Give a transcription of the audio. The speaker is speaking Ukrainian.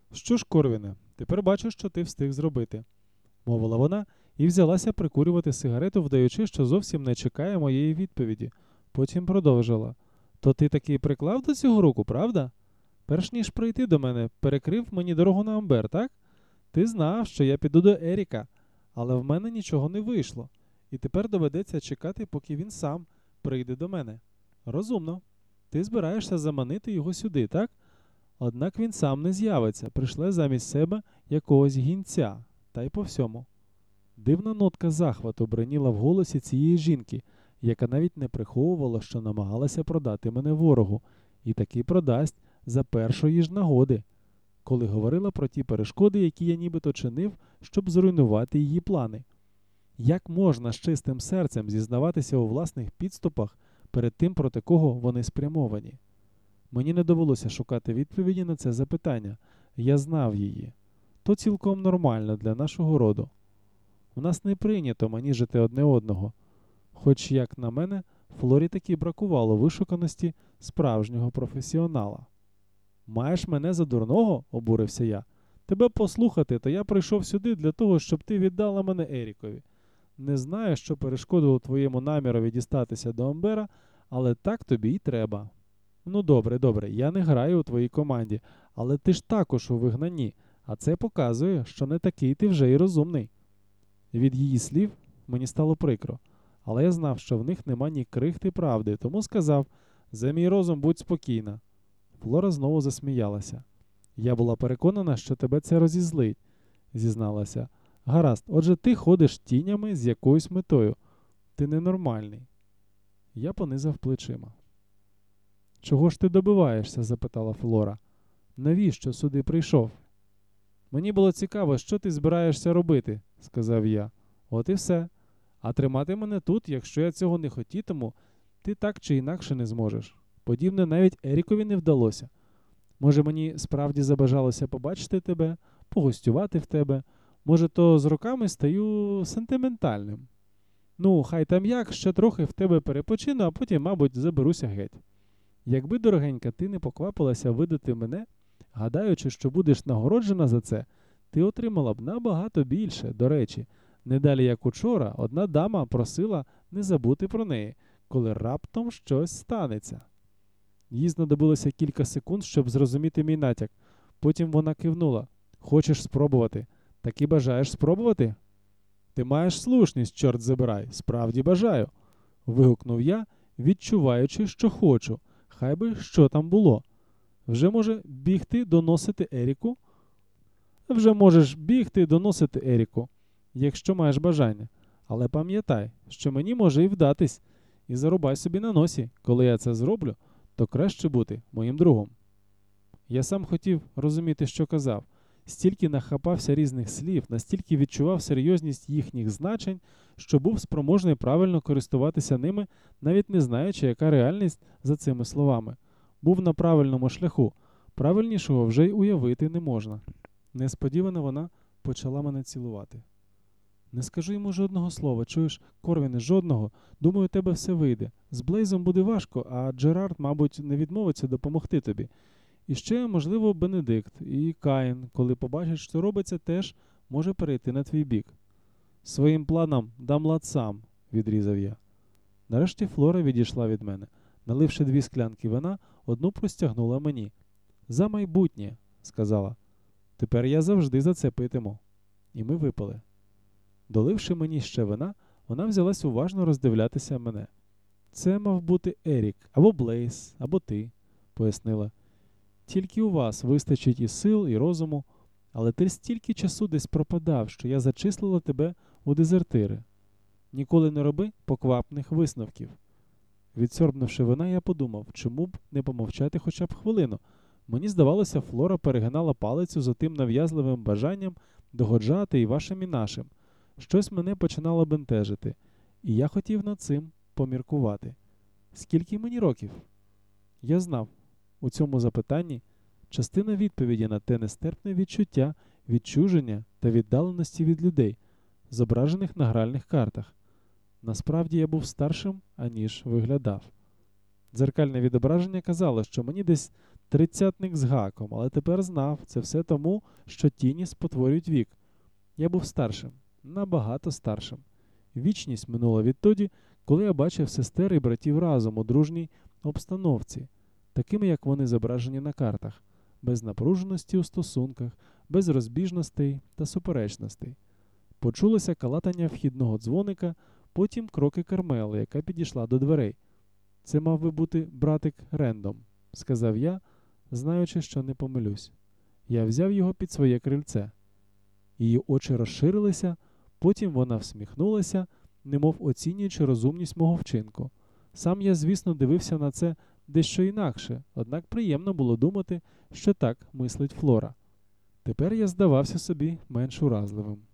Що ж, Корвіне, тепер бачу, що ти встиг зробити, мовила вона і взялася прикурювати сигарету, вдаючи, що зовсім не чекає моєї відповіді. Потім продовжила. То ти таки приклав до цього руку, правда? Перш ніж прийти до мене, перекрив мені дорогу на Амбер, так? Ти знав, що я піду до Еріка, але в мене нічого не вийшло. І тепер доведеться чекати, поки він сам прийде до мене. Розумно. Ти збираєшся заманити його сюди, так? Однак він сам не з'явиться, пришле замість себе якогось гінця, та й по всьому. Дивна нотка захвату бриніла в голосі цієї жінки, яка навіть не приховувала, що намагалася продати мене ворогу, і таки продасть за першої ж нагоди, коли говорила про ті перешкоди, які я нібито чинив, щоб зруйнувати її плани. Як можна з чистим серцем зізнаватися у власних підступах перед тим, проти кого вони спрямовані? Мені не довелося шукати відповіді на це запитання. Я знав її. То цілком нормально для нашого роду. У нас не прийнято маніжити одне одного. Хоч, як на мене, Флорі таки бракувало вишуканості справжнього професіонала. «Маєш мене за дурного?» – обурився я. «Тебе послухати, то я прийшов сюди для того, щоб ти віддала мене Ерікові. Не знаю, що перешкодило твоєму намірові дістатися до Амбера, але так тобі й треба». «Ну добре, я не граю у твоїй команді, але ти ж також у вигнанні, а це показує, що не такий ти вже й розумний». Від її слів мені стало прикро, але я знав, що в них нема ні крихти правди, тому сказав: «За мій розум будь спокійна». Флора знову засміялася. «Я була переконана, що тебе це розізлить», – зізналася. «Гаразд, отже ти ходиш тінями з якоюсь метою. Ти ненормальний». Я понизав плечима. «Чого ж ти добиваєшся?» – запитала Флора. «Навіщо сюди прийшов?» «Мені було цікаво, що ти збираєшся робити», – сказав я. «От і все. А тримати мене тут, якщо я цього не хотітиму, ти так чи інакше не зможеш. Подібне навіть Ерікові не вдалося. Може, мені справді забажалося побачити тебе, погостювати в тебе. Може, то з роками стаю сентиментальним. Ну, хай там як, ще трохи в тебе перепочину, а потім, мабуть, заберуся геть. Якби, дорогенька, ти не поквапилася видати мене, гадаючи, що будеш нагороджена за це, ти отримала б набагато більше. До речі, не далі як учора, одна дама просила не забути про неї, коли раптом щось станеться». Їй знадобилося кілька секунд, щоб зрозуміти мій натяк. Потім вона кивнула. «Хочеш спробувати? Таки бажаєш спробувати?» «Ти маєш слушність, чорт забирай, справді бажаю», – вигукнув я, відчуваючи, що хочу, хай би що там було. «Вже може бігти доносити Еріку?» «Вже можеш бігти доносити Еріку, якщо маєш бажання. Але пам'ятай, що мені може і вдатись, і зарубай собі на носі, коли я це зроблю, то краще бути моїм другом». Я сам хотів розуміти, що казав. Стільки нахапався різних слів, настільки відчував серйозність їхніх значень, що був спроможний правильно користуватися ними, навіть не знаючи, яка реальність за цими словами. Був на правильному шляху. Правильнішого вже й уявити не можна. Несподівано вона почала мене цілувати. «Не скажу йому жодного слова, чуєш, Корвіне, жодного. Думаю, у тебе все вийде. З Блейзом буде важко, а Джерард, мабуть, не відмовиться допомогти тобі. І ще, можливо, Бенедикт і Каїн, коли побачать, що робиться, теж може перейти на твій бік». «Своїм планам дам лад сам», – відрізав я. Нарешті Флора відійшла від мене. Наливши 2 склянки вина, одну простягнула мені. «За майбутнє», – сказала. «Тепер я завжди за це питиму». І ми випили. Доливши мені ще вина, вона взялась уважно роздивлятися мене. «Це мав бути Ерік, або Блейз, або ти», – пояснила. «Тільки у вас вистачить і сил, і розуму, але ти стільки часу десь пропадав, що я зачислила тебе у дезертири. Ніколи не роби поквапних висновків». Відсорбнувши вина, я подумав, чому б не помовчати хоча б хвилину. Мені здавалося, Флора перегинала палицю за тим нав'язливим бажанням догоджати і вашим, і нашим. Щось мене починало бентежити, і я хотів над цим поміркувати. Скільки мені років? Я знав, у цьому запитанні частина відповіді на те нестерпне відчуття відчуження та віддаленості від людей, зображених на гральних картах. Насправді я був старшим, аніж виглядав. Дзеркальне відображення казало, що мені десь 30-ник з гаком, але тепер знав, це все тому, що тіні спотворюють вік. Я був старшим, набагато старшим. Вічність минула відтоді, коли я бачив сестер і братів разом у дружній обстановці, такими, як вони зображені на картах, без напруженості у стосунках, без розбіжностей та суперечностей. Почулося калатання вхідного дзвоника, потім кроки Кармели, яка підійшла до дверей. «Це мав би бути братик Рендом», – сказав я, знаючи, що не помилюсь. Я взяв його під своє крильце. Її очі розширилися, потім вона всміхнулася, немов оцінюючи розумність мого вчинку. Сам я, звісно, дивився на це дещо інакше, однак приємно було думати, що так мислить Флора. Тепер я здавався собі менш уразливим.